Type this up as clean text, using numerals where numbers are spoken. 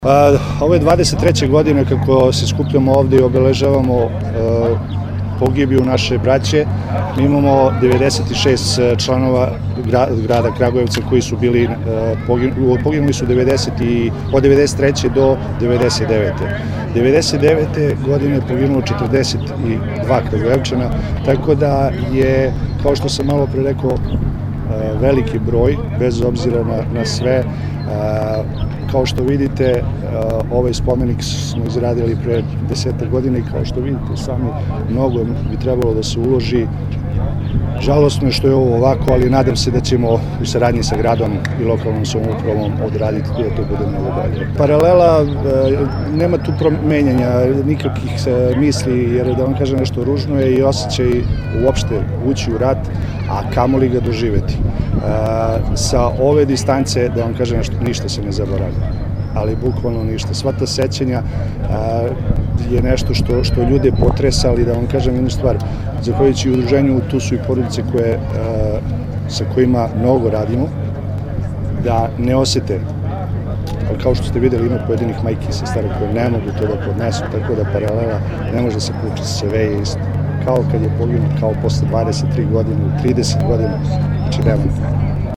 Ovo je 23. godine kako se skupljamo ovde i obeležavamo pogibiju naše braće. Mi imamo 96 članova grada Kragujevca koji su bili poginuli su od 93. do 99. 99. godine je poginulo 42 Kragujevčana, tako da je, kao što sam malo pre rekao, veliki broj, bez obzira na sve. Kao što vidite, ovaj spomenik smo izradili pre 10 godina i kao što vidite sami, mnogo bi trebalo da se uloži. Žalosno je što je ovo ovako, ali nadam se da ćemo u saradnji sa gradom i lokalnom samoupravom odraditi da to bude mnogo bolje. Paralela, nema tu menjanja nikakvih misli, jer da vam kažem nešto ružno je i osjećaj uopšte ući u rat, a kamoli ga doživeti. Sa ove distance, da vam kažem nešto, ništa se ne zaboravlja, ali bukvalno ništa. Sva ta sećanja je nešto što ljude potresa, ali da vam kažem jednu stvar, zahvaljujući udruženju, tu su i porodice sa kojima mnogo radimo, da ne osete. Kao što ste videli, ima pojedinih majki i sestara koje ne mogu to da podnesu, tako da paralela ne može da se povuče sa sve je isto. Kao kad je poginuo, kao posle 23 godine, 30 godina, znači nema.